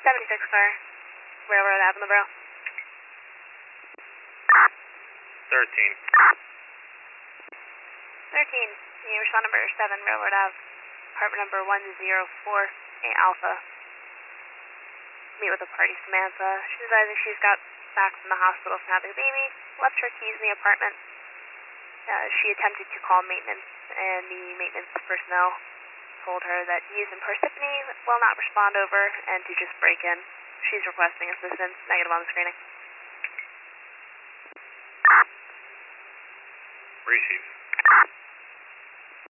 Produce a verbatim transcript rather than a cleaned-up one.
seventy-six car, Railroad Avenue, bro. thirteen. thirteen, you respond number seven, Railroad Ave, apartment number one zero four eight Alpha. Meet with the party, Samantha. She's advising she's got back from the hospital from having a baby, left her keys in the apartment. Uh, she attempted to call maintenance, and the maintenance personnel told her that Hughes and Parsippany will not respond over and to just break in. She's requesting assistance, negative on the screening. Receive.